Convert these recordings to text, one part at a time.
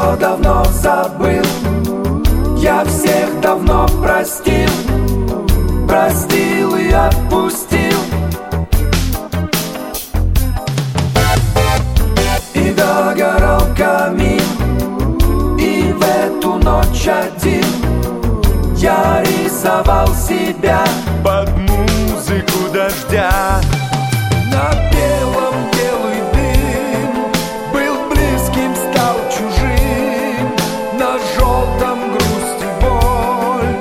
все давно забыл, я всех давно простил, простил и отпустил. И догорал камин, и в эту ночь один я рисовал себя под музыку дождя. На белом белый дым был близким, стал чужим, на желтом грусть и боль,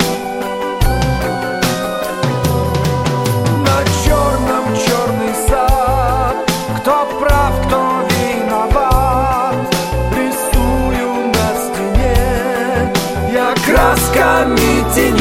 на черном черный сад. Кто прав, кто виноват, рисую на стене я красками теней.